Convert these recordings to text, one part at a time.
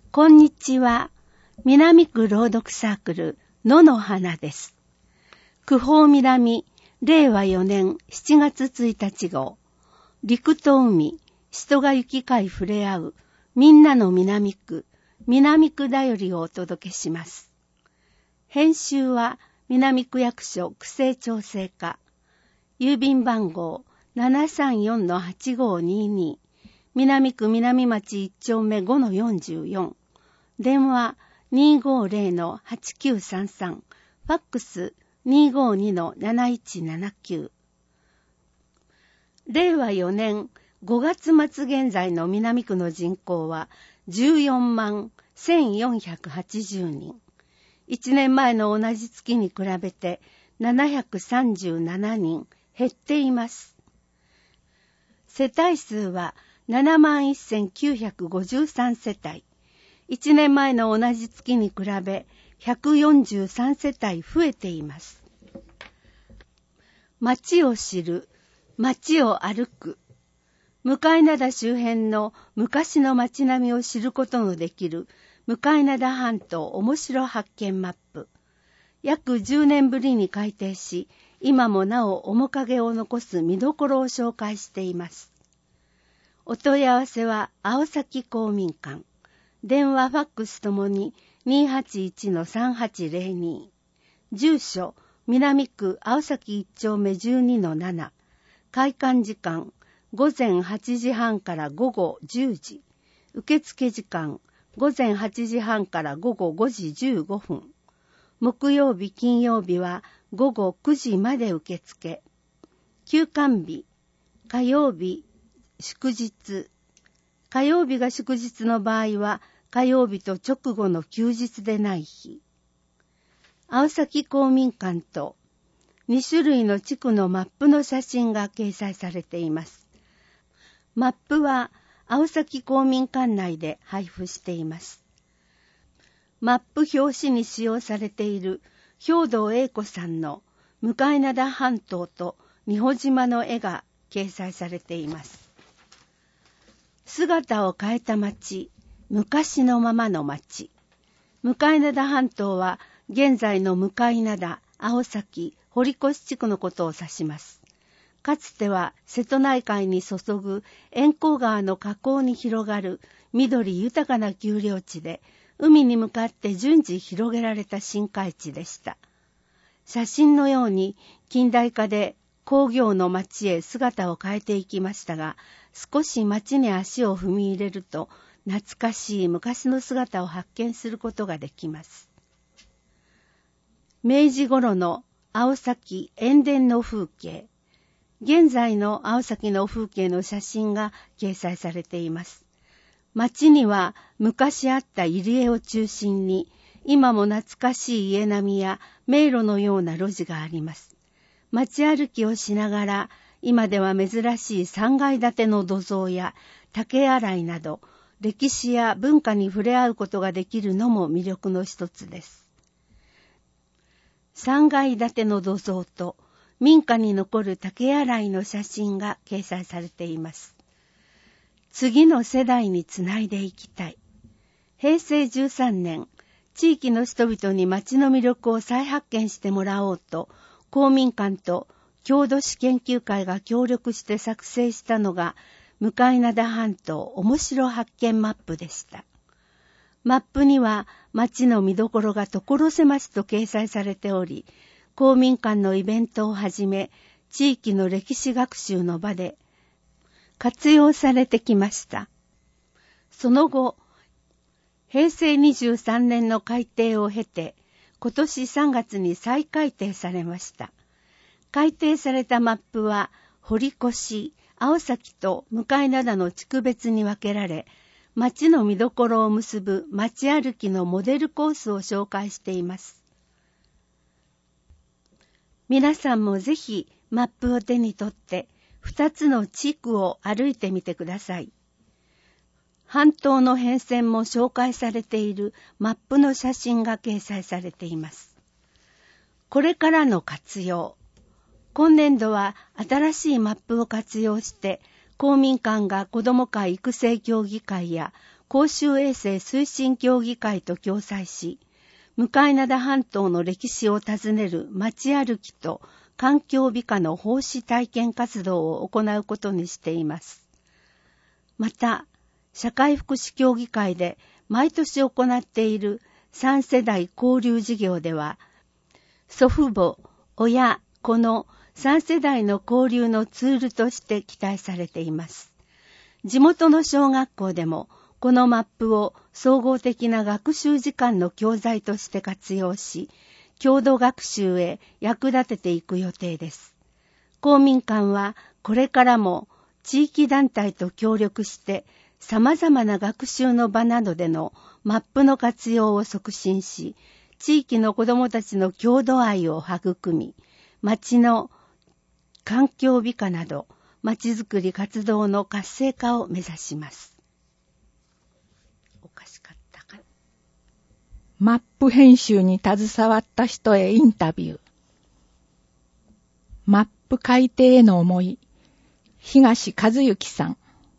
こんにちは。南区朗読サークル野の花です。区法南令和4年7月1日号、陸と海、人が行き交い触れ合うみんなの南区だよりをお届けします。編集は南区役所区政調整課、郵便番号 734-8522、南区南町1丁目 5-44、電話 250-8933、ファックス 252-7179。令和4年5月末現在の南区の人口は14万1480人。1年前の同じ月に比べて737人減っています。世帯数は71,953 世帯。1年前の同じ月に比べ143世帯増えています。町を知る、町を歩く。向灘周辺の昔の町並みを知ることのできる向灘半島面白発見マップ。約10年ぶりに改訂し、今もなお面影を残す見どころを紹介しています。お問い合わせは青崎公民館。電話ファックスともに 281-3802。住所、南区青崎1丁目 12-7。開館時間、午前8時半から午後10時。受付時間、午前8時半から午後5時15分。木曜日、金曜日は午後9時まで受付。休館日、火曜日、祝日。火曜日が祝日の場合は、火曜日と直後の休日でない日。青崎公民館と2種類の地区のマップの写真が掲載されています。マップは青崎公民館内で配布しています。マップ表紙に使用されている兵藤英子さんの向灘半島と仁保島の絵が掲載されています。姿を変えた町、昔のままの町。向灘半島は現在の向灘、青崎、堀越地区のことを指します。かつては瀬戸内海に注ぐ塩港川の河口に広がる緑豊かな丘陵地で、海に向かって順次広げられた新海地でした。写真のように近代化で工業の町へ姿を変えていきましたが、少し町に足を踏み入れると懐かしい昔の姿を発見することができます。明治頃の青崎塩田の風景。現在の青崎の風景の写真が掲載されています。町には昔あった入り江を中心に、今も懐かしい家並みや迷路のような路地があります。街歩きをしながら、今では珍しい3階建ての土蔵や竹洗いなど、歴史や文化に触れ合うことができるのも魅力の一つです。3階建ての土蔵と民家に残る竹洗いの写真が掲載されています。次の世代につないでいきたい。平成13年、地域の人々に町の魅力を再発見してもらおうと、公民館と郷土史研究会が協力して作成したのが、向灘半島面白発見マップでした。マップには町の見どころが所狭しと掲載されており、公民館のイベントをはじめ、地域の歴史学習の場で活用されてきました。その後、平成23年の改訂を経て、今年3月に再改訂されました。改訂されたマップは、堀越、青崎と向灘の地区別に分けられ、町の見どころを結ぶ町歩きのモデルコースを紹介しています。皆さんもぜひマップを手に取って2つの地区を歩いてみてください。半島の変遷も紹介されているマップの写真が掲載されています。これからの活用。今年度は新しいマップを活用して公民館が子ども会育成協議会や公衆衛生推進協議会と共催し、向灘半島の歴史を訪ねる街歩きと環境美化の奉仕体験活動を行うことにしています。また、社会福祉協議会で毎年行っている3世代交流事業では、祖父母、親、子の3世代の交流のツールとして期待されています。地元の小学校でも、このマップを総合的な学習時間の教材として活用し、郷土学習へ役立てていく予定です。公民館はこれからも地域団体と協力して様々な学習の場などでのマップの活用を促進し、地域の子どもたちの郷土愛を育み、町の環境美化など町づくり活動の活性化を目指します。おかしかったか。 マップ編集に携わった人へインタビュー。マップ改訂への思い、東和幸さん。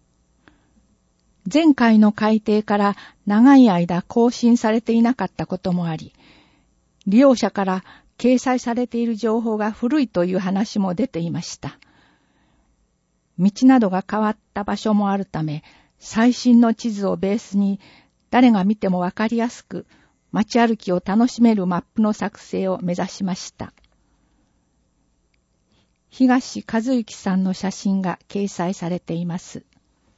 前回の改訂から長い間更新されていなかったこともあり、利用者から掲載されている情報が古いという話も出ていました。道などが変わった場所もあるため、最新の地図をベースに誰が見てもわかりやすく街歩きを楽しめるマップの作成を目指しました。東和幸さんの写真が掲載されています。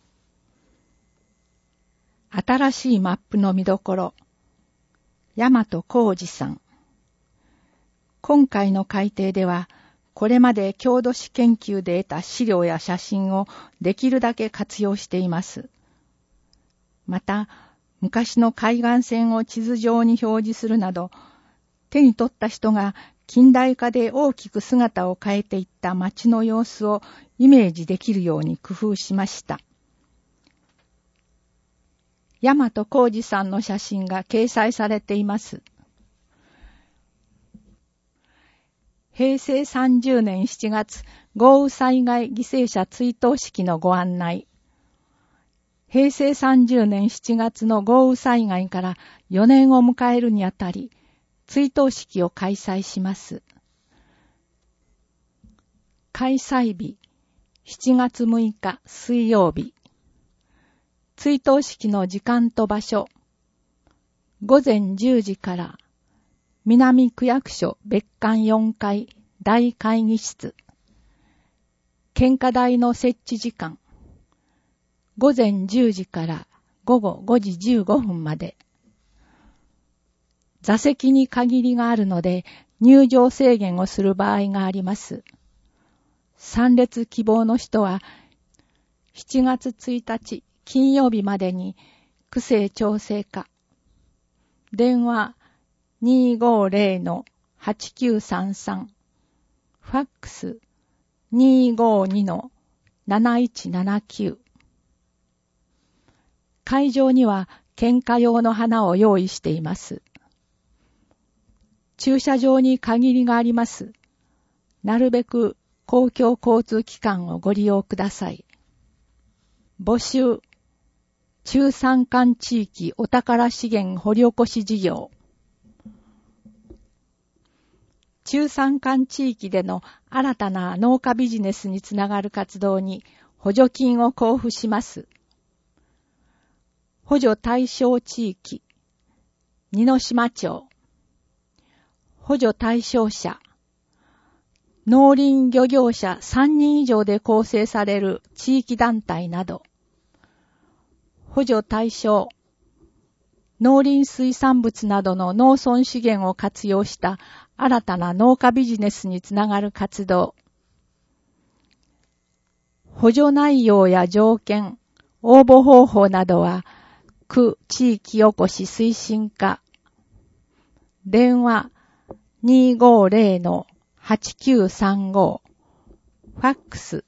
新しいマップの見どころ、大和浩二さん。今回の改訂では、これまで郷土史研究で得た資料や写真をできるだけ活用しています。また、昔の海岸線を地図上に表示するなど、手に取った人が近代化で大きく姿を変えていった街の様子をイメージできるように工夫しました。大和浩二さんの写真が掲載されています。平成30年7月豪雨災害犠牲者追悼式のご案内。平成30年7月の豪雨災害から4年を迎えるにあたり、追悼式を開催します。開催日、7月6日水曜日。追悼式の時間と場所、午前10時から、南区役所別館4階大会議室。献花台の設置時間、午前10時から午後5時15分まで。座席に限りがあるので入場制限をする場合があります。参列希望の人は7月1日金曜日までに区政調整課、電話 250-8933、ファックス 252-7179。会場には献花用の花を用意しています。駐車場に限りがあります。なるべく公共交通機関をご利用ください。募集。中山間地域お宝資源掘り起こし事業。中山間地域での新たな農家ビジネスにつながる活動に補助金を交付します。補助対象地域、二ノ島町。補助対象者、農林漁業者3人以上で構成される地域団体など。補助対象、農林水産物などの農村資源を活用した新たな農家ビジネスにつながる活動。補助内容や条件、応募方法などは、区地域おこし推進課。電話 250-8935。ファックス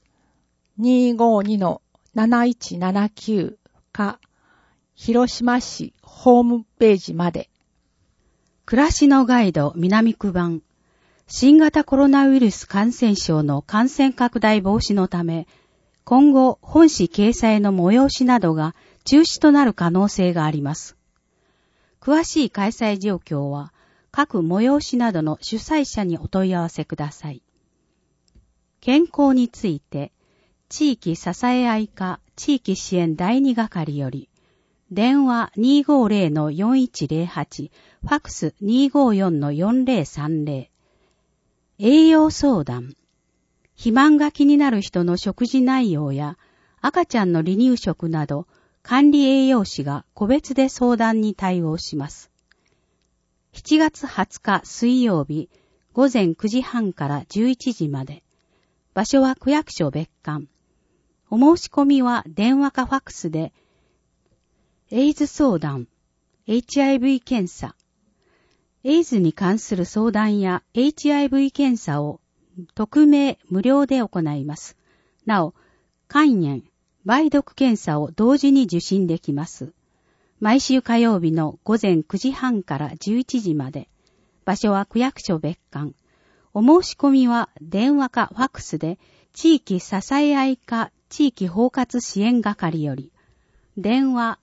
252-7179。か、広島市ホームページまで。 暮らしのガイド南区版。新型コロナウイルス感染症の感染拡大防止のため、今後本誌掲載の催しなどが中止となる可能性があります。詳しい開催状況は、各催しなどの主催者にお問い合わせください。健康について、地域支え合い課地域支援第2係より、電話 250-4108、ファクス 254-4030、栄養相談、肥満が気になる人の食事内容や赤ちゃんの離乳食など管理栄養士が個別で相談に対応します。7月20日水曜日午前9時半から11時まで。場所は区役所別館。お申し込みは電話かファックスで、エイズ相談、HIV 検査、エイズに関する相談や HIV 検査を匿名無料で行います。なお、肝炎、梅毒検査を同時に受診できます。毎週火曜日の午前9時半から11時まで。場所は区役所別館。お申し込みは電話かファックスで地域支え合い課地域包括支援係より。電話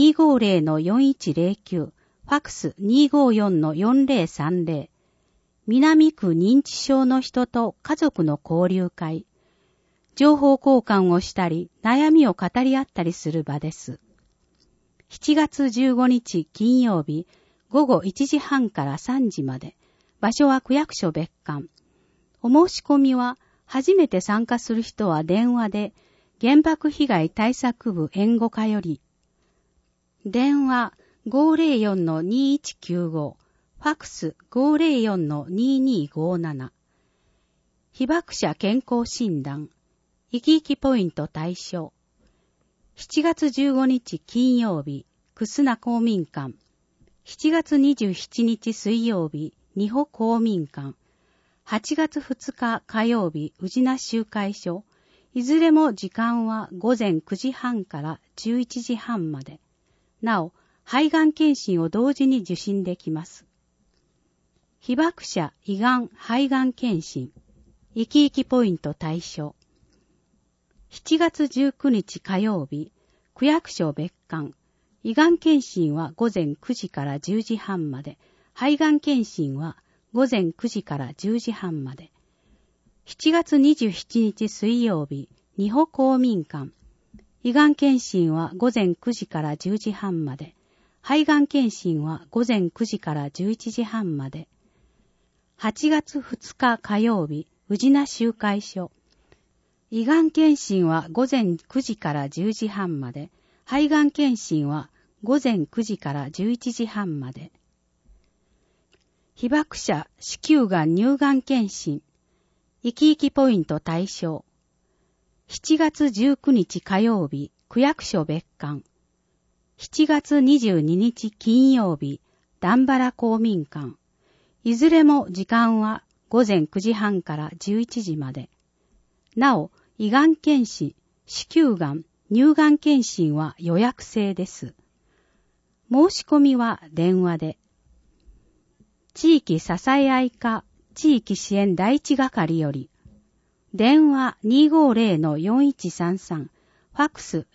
250-4109、ファックス 254-4030。南区認知症の人と家族の交流会。情報交換をしたり、悩みを語り合ったりする場です。7月15日金曜日、午後1時半から3時まで。場所は区役所別館。お申し込みは、初めて参加する人は電話で、原爆被害対策部援護課より。電話 504-2195、ファックス 504-2257。被爆者健康診断、生き生きポイント対象。7月15日金曜日、楠名公民館。7月27日水曜日、二保公民館。8月2日火曜日、宇品集会所。いずれも時間は午前9時半から11時半まで。なお、肺がん検診を同時に受診できます。被爆者胃がん肺がん検診。生き生きポイント対象。7月19日火曜日、区役所別館。胃がん検診は午前9時から10時半まで。肺がん検診は午前9時から10時半まで。7月27日水曜日、二保公民館。胃がん検診は午前9時から10時半まで。肺がん検診は午前9時から11時半まで。8月2日火曜日、宇品集会所。胃がん検診は午前9時から10時半まで。肺がん検診は午前9時から11時半まで。被爆者子宮がん乳がん検診。生き生きポイント対象。7月19日火曜日、区役所別館。7月22日金曜日、段原公民館。いずれも時間は午前9時半から11時まで。なお、胃がん検診、子宮がん、乳がん検診は予約制です。申し込みは電話で。地域支え合い課地域支援第一係より。電話 250-4133、ファックス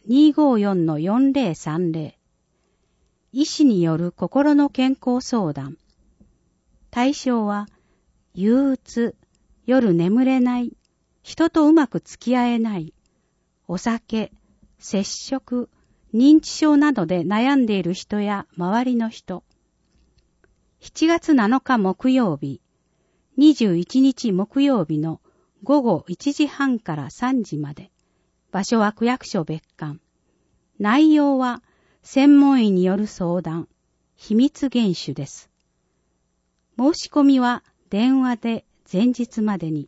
254-4030。医師による心の健康相談。対象は、憂鬱、夜眠れない、人とうまく付き合えない、お酒、摂食、認知症などで悩んでいる人や周りの人。7月7日木曜日、21日木曜日の午後1時半から3時まで。場所は区役所別館。内容は専門医による相談、秘密厳守です。申し込みは電話で前日までに。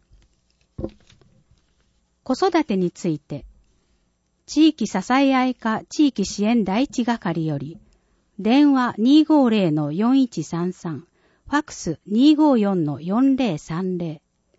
子育てについて、地域支え合い課地域支援第一係より、電話 250-4133、ファックス 254-4030。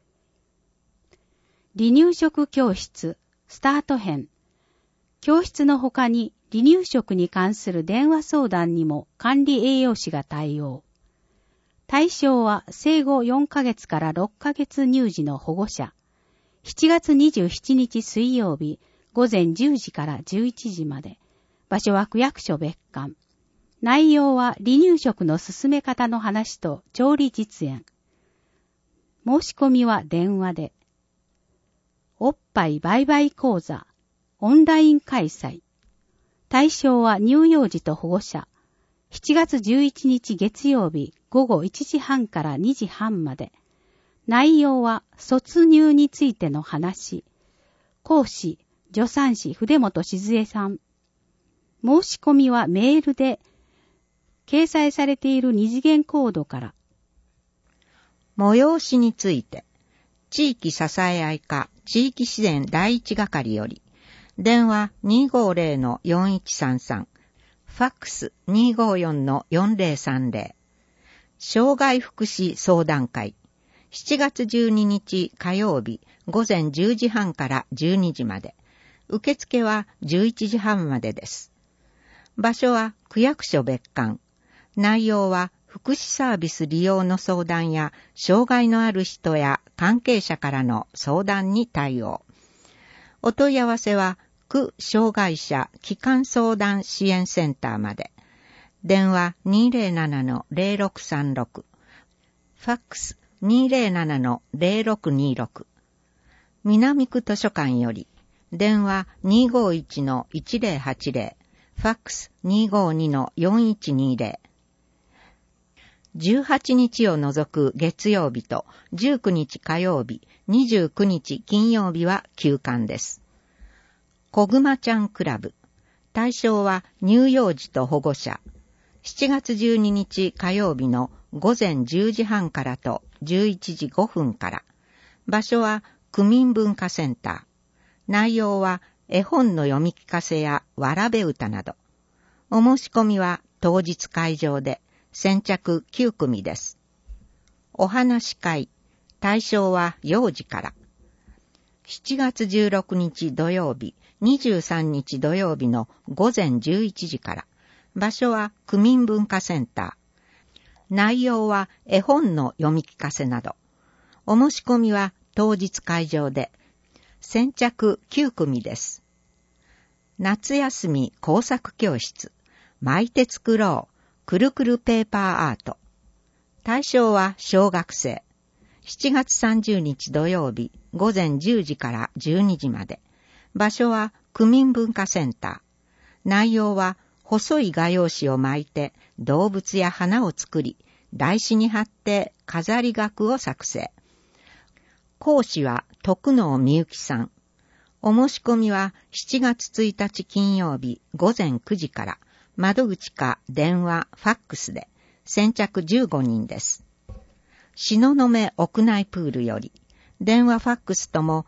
離乳食教室、スタート編。教室の他に離乳食に関する電話相談にも管理栄養士が対応。対象は生後4ヶ月から6ヶ月乳児の保護者。7月27日水曜日、午前10時から11時まで。場場所は区役所別館。内容は離乳食の進め方の話と調理実演。申し込みは電話で。おっぱい売買講座、オンライン開催。対象は乳幼児と保護者。7月11日月曜日午後1時半から2時半まで。内容は卒乳についての話。講師、助産師筆本静江さん。申し込みはメールで掲載されている二次元コードから。 催しについて、地域支え合い課地域支援第一係より、電話 250-4133、ファックス 254-4030、障害福祉相談会、7月12日火曜日午前10時半から12時まで、受付は11時半までです。場所は区役所別館。内容は福祉サービス利用の相談や障害のある人や関係者からの相談に対応。お問い合わせは区障害者基幹相談支援センターまで。電話 207-0636。ファックス 207-0626。南区図書館より電話 251-1080。ファックス 252-4120。18日を除く月曜日と19日火曜日、29日金曜日は休館です。こぐまちゃんクラブ。対象は乳幼児と保護者。7月12日火曜日の午前10時半からと11時5分から。場所は区民文化センター。内容は絵本の読み聞かせやわらべ歌など。お申し込みは当日会場で。先着9組です。お話会。対象は幼児から。7月16日土曜日、23日土曜日の午前11時から。場所は区民文化センター。内容は絵本の読み聞かせなど。お申し込みは当日会場で。先着9組です。夏休み工作教室。巻いて作ろう。くるくるペーパーアート。対象は小学生。7月30日土曜日午前10時から12時まで。場所は区民文化センター。内容は細い画用紙を巻いて動物や花を作り、台紙に貼って飾り額を作成。講師は徳能みゆきさん。お申し込みは7月1日金曜日午前9時から。窓口か電話、ファックスで先着15人です。東雲屋内プールより電話ファックスとも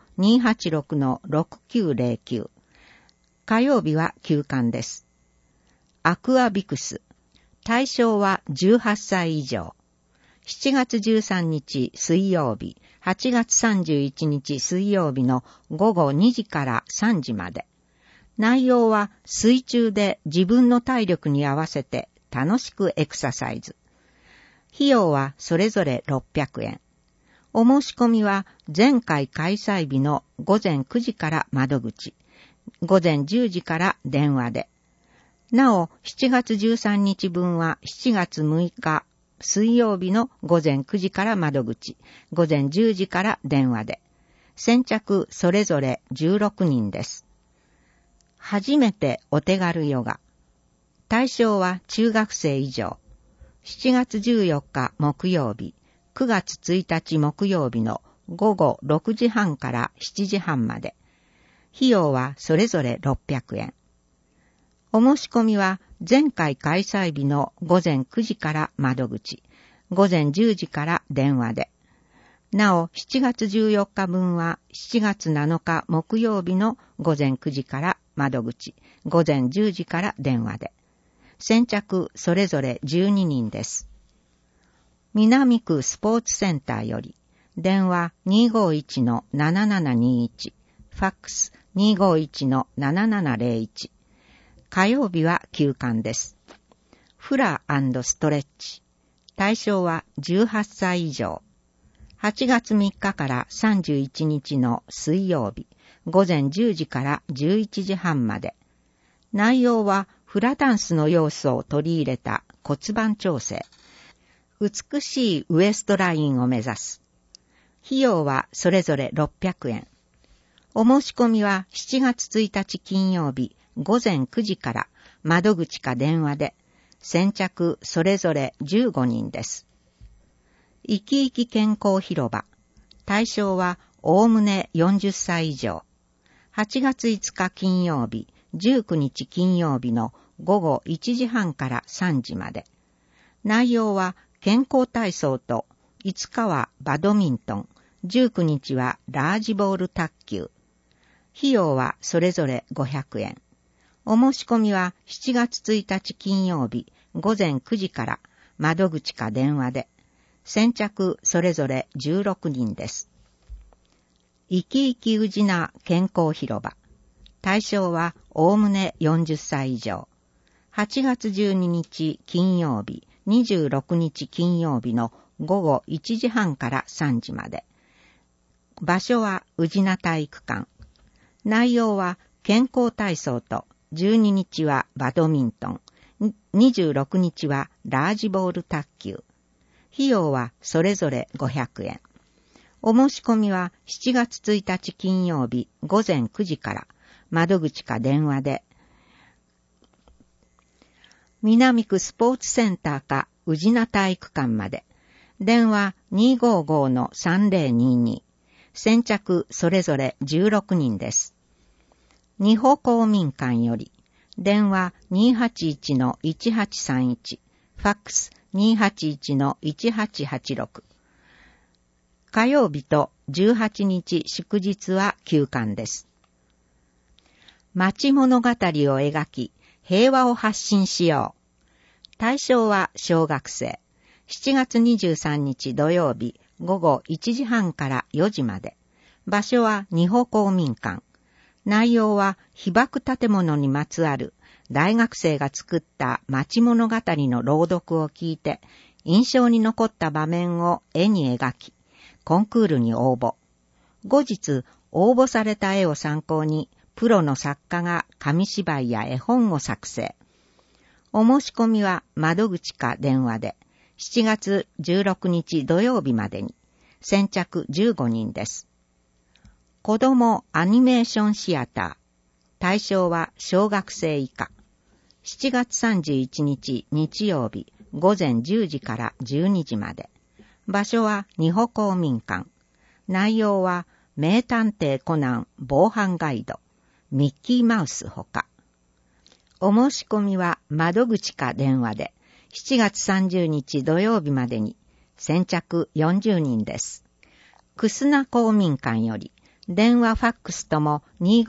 286-6909。火曜日は休館です。アクアビクス。対象は18歳以上。7月13日水曜日、8月31日水曜日の午後2時から3時まで。内容は水中で自分の体力に合わせて楽しくエクササイズ。費用はそれぞれ600円。お申し込みは前回開催日の午前9時から窓口、午前10時から電話で。なお、7月13日分は7月6日水曜日の午前9時から窓口、午前10時から電話で。先着それぞれ16人です。初めてお手軽ヨガ。対象は中学生以上。7月14日木曜日、9月1日木曜日の午後6時半から7時半まで。費用はそれぞれ600円。お申し込みは前回開催日の午前9時から窓口、午前10時から電話で。なお、7月14日分は7月7日木曜日の午前9時から窓口、午前10時から電話で。先着それぞれ12人です。南区スポーツセンターより、電話 251-7721、ファックス 251-7701。火曜日は休館です。フラー&ストレッチ。対象は18歳以上。8月3日から31日の水曜日、午前10時から11時半まで。内容はフラダンスの要素を取り入れた骨盤調整。美しいウエストラインを目指す。費用はそれぞれ600円。お申し込みは7月1日金曜日午前9時から窓口か電話で、先着それぞれ15人です。いきいき健康広場。対象はおおむね40歳以上。8月5日金曜日、19日金曜日の午後1時半から3時まで。内容は健康体操と5日はバドミントン、19日はラージボール卓球。費用はそれぞれ500円。お申し込みは7月1日金曜日午前9時から窓口か電話で、先着それぞれ16人です。いきいき宇品健康広場。対象はおおむね40歳以上。8月12日金曜日、26日金曜日の午後1時半から3時まで。場所は宇品体育館。内容は健康体操と12日はバドミントン、26日はラージボール卓球。費用はそれぞれ500円。お申し込みは7月1日金曜日午前9時から窓口か電話で、南区スポーツセンターか宇品体育館まで。電話 255-3022。先着それぞれ16人です。二保公民館より、電話 281-1831、ファックス 281-1886。火曜日と18日祝日は休館です。町物語を描き、平和を発信しよう。対象は小学生。7月23日土曜日午後1時半から4時まで。場所は二保公民館。内容は被爆建物にまつわる大学生が作った町物語の朗読を聞いて、印象に残った場面を絵に描き、コンクールに応募。後日、応募された絵を参考に、プロの作家が紙芝居や絵本を作成。お申し込みは窓口か電話で、7月16日土曜日までに、先着15人です。子供アニメーションシアター。対象は小学生以下。7月31日日曜日午前10時から12時まで。場所は二保公民館。内容は名探偵コナン防犯ガイド、ミッキーマウスほか。お申し込みは窓口か電話で7月30日土曜日までに先着40人です。楠公民館より電話ファックスとも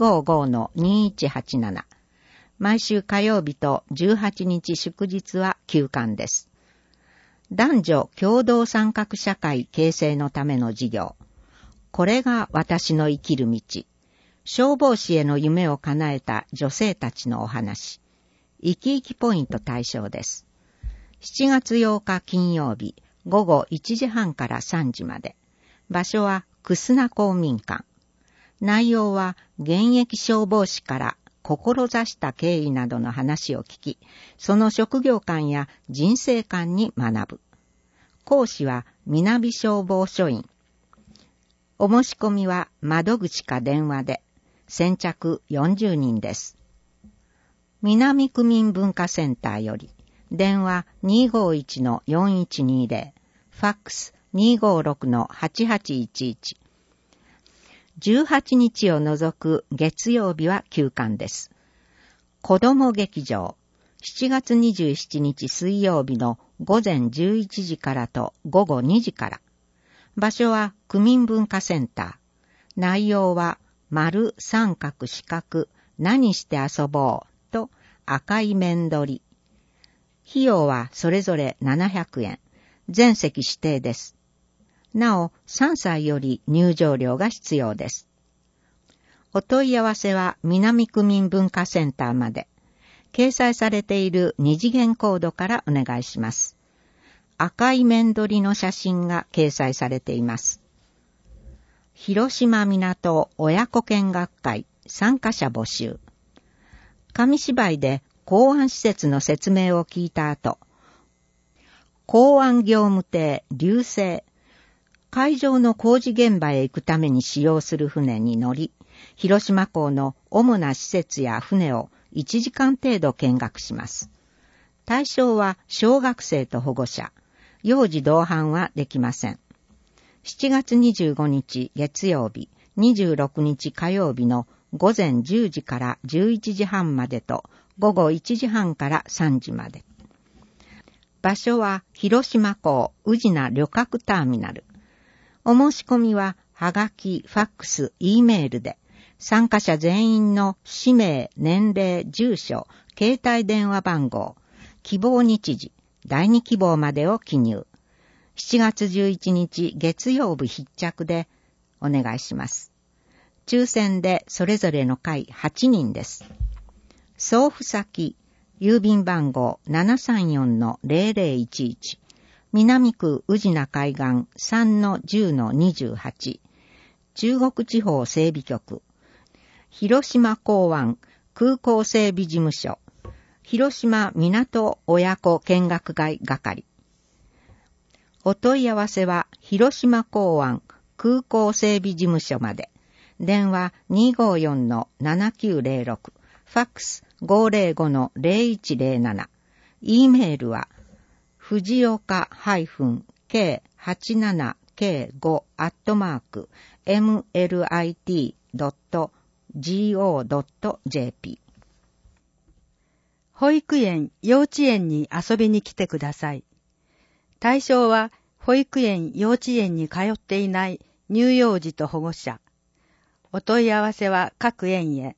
255-2187。毎週火曜日と18日祝日は休館です。男女共同参画社会形成のための事業。これが私の生きる道。消防士への夢を叶えた女性たちのお話。生き生きポイント対象です。7月8日金曜日午後1時半から3時まで。場所は楠公民館。内容は現役消防士から志した経緯などの話を聞き、その職業観や人生観に学ぶ。講師は南消防署員。お申し込みは窓口か電話で、先着40人です。南区民文化センターより、電話 251-4120、ファックス 256-8811。18日を除く月曜日は休館です。子ども劇場、7月27日水曜日の午前11時からと午後2時から。場所は区民文化センター。内容は丸、三角、四角、何して遊ぼうと赤い面取り。費用はそれぞれ700円。全席指定です。なお、3歳より入場料が必要です。お問い合わせは南区民文化センターまで。掲載されている二次元コードからお願いします。赤い面取りの写真が掲載されています。広島港親子見学会参加者募集。紙芝居で港湾施設の説明を聞いた後、港湾業務艇流星、海上の工事現場へ行くために使用する船に乗り、広島港の主な施設や船を1時間程度見学します。対象は小学生と保護者、幼児同伴はできません。7月25日月曜日、26日火曜日の午前10時から11時半までと午後1時半から3時まで。場所は広島港宇品旅客ターミナル。お申し込みははがき、ファックス、Eメールで、参加者全員の氏名、年齢、住所、携帯電話番号、希望日時、第2希望までを記入。7月11日月曜日必着でお願いします。抽選でそれぞれの回8人です。送付先、郵便番号 734-0011、南区宇品海岸 3-10-28、中国地方整備局、広島港湾空港整備事務所、広島港親子見学会係。お問い合わせは広島港湾空港整備事務所まで。電話 254-7906、ファックス 505-0107、Eメールは藤岡-k-8-k5-mlit.go.jp。 保育園、幼稚園に遊びに来てください。対象は保育園、幼稚園に通っていない乳幼児と保護者。お問い合わせは各園へ。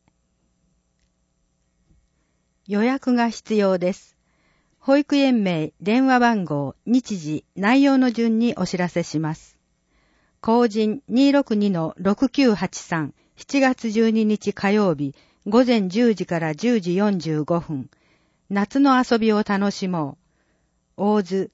予約が必要です。保育園名、電話番号、日時、内容の順にお知らせします。公人 262-6983、7月12日火曜日、午前10時から10時45分。夏の遊びを楽しもう。大津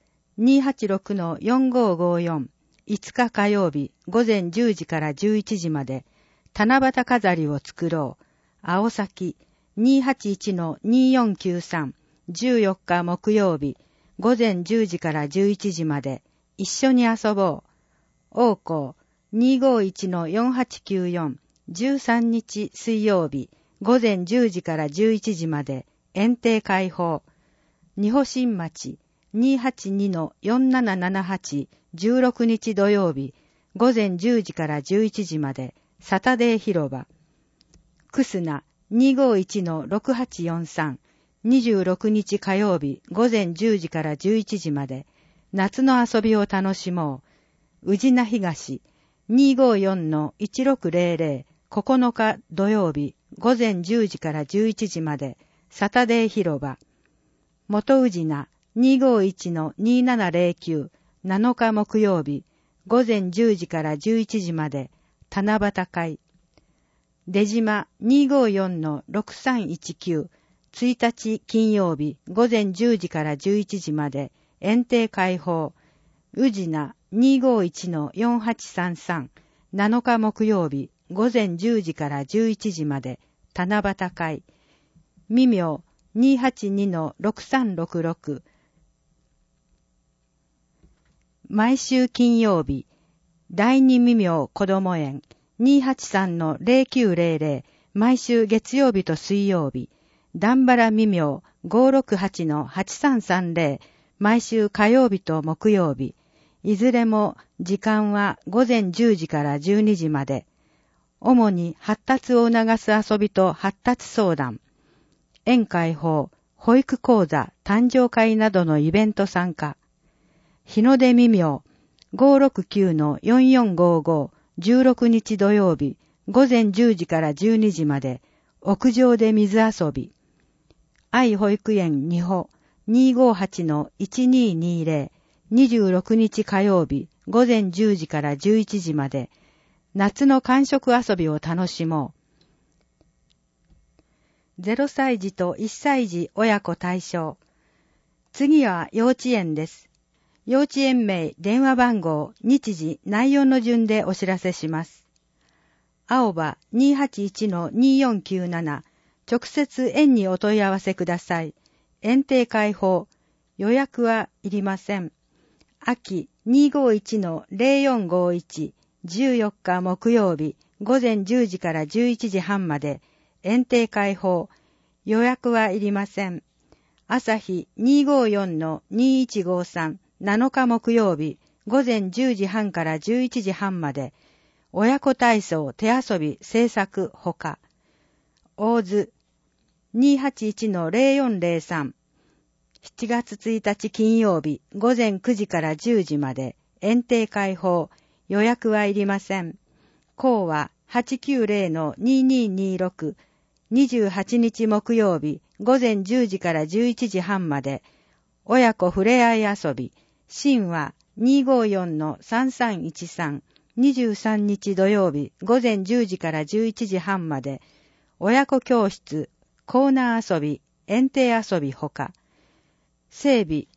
286-4554、5日火曜日、午前10時から11時まで。七夕飾りを作ろう。青崎 281-2493、14日木曜日、午前10時から11時まで。一緒に遊ぼう。王校 251-4894、13日水曜日、午前10時から11時まで。園庭開放。二保新町 282-4778、16日土曜日、午前10時から11時まで。サタデー広場。クスナ 251-6843、26日火曜日、午前10時から11時まで。夏の遊びを楽しもう。宇品東 254-1600、9日土曜日、午前10時から11時まで。サタデー広場。元宇品 251-2709、7日木曜日、午前10時から11時まで。七夕会。出島 254-6319、1日金曜日、午前10時から11時まで。園庭開放。宇品 251-4833、7日木曜日、午前10時から11時まで。七夕会。未明 282-6366、毎週金曜日、第二未明子ども園 283-0900、毎週月曜日と水曜日、段原未明 568-8330、毎週火曜日と木曜日、いずれも時間は午前10時から12時まで。主に発達を促す遊びと発達相談、園開放、保育講座、誕生会などのイベント参加。日の出未明 569-4455、16日土曜日、午前10時から12時まで。屋上で水遊び。愛保育園二保 258-1220、26日火曜日、午前10時から11時まで。夏の寒食遊びを楽しもう。0歳児と1歳児親子対象。次は幼稚園です。幼稚園名、電話番号、日時、内容の順でお知らせします。青葉 281-2497、 直接園にお問い合わせください。園庭開放。予約はいりません。秋 251-0451 14日木曜日午前10時から11時半まで園庭開放。予約はいりません。朝日 254-2153 7日木曜日午前10時半から11時半まで親子体操手遊び制作ほか。大津 281-0403 7月1日金曜日午前9時から10時まで園庭開放。予約はいりません。校は 890-2226 28日木曜日午前10時から11時半まで親子ふれあい遊び。新は 254-3313 23日土曜日午前10時から11時半まで親子教室コーナー遊び園庭遊びほか。整備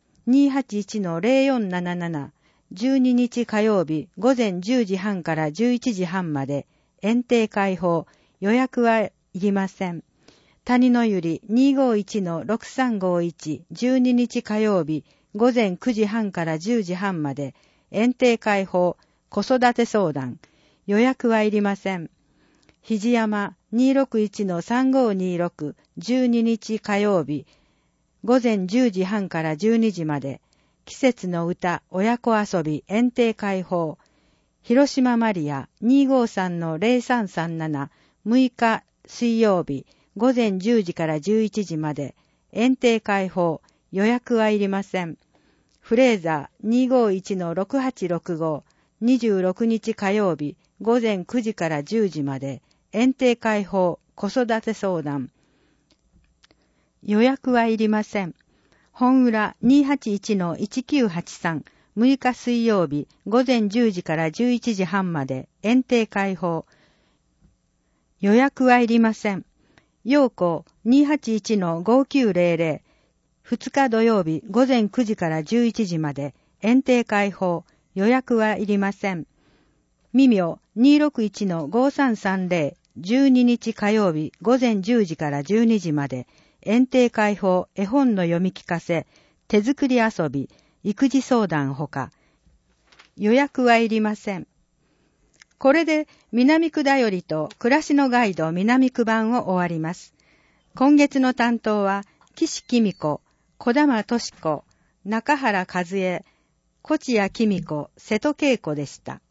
281-0477 12日火曜日午前10時半から11時半まで園庭開放。予約はいりません。谷のゆり 251-6351 12日火曜日午前9時半から10時半まで園庭開放。子育て相談。予約はいりません。肘山 261-3526 12日火曜日午前10時半から12時まで季節の歌親子遊び園庭開放。広島マリア 253-0337 6日水曜日午前10時から11時まで園庭開放。予約はいりません。フレーザー 251-6865 26日火曜日午前9時から10時まで園庭開放。子育て相談。予約はいりません。本浦 281-1983 6日水曜日午前10時から11時半まで園庭開放。予約はいりません。陽光 281-5900 2日土曜日午前9時から11時まで園庭開放。予約はいりません。未明 261-5330 12日火曜日午前10時から12時まで園庭開放。絵本の読み聞かせ手作り遊び育児相談ほか。予約はいりません。これで南区だよりと暮らしのガイド南区版を終わります。今月の担当は岸紀美子、小玉敏子、中原和恵、小千谷紀美子、瀬戸恵子でした。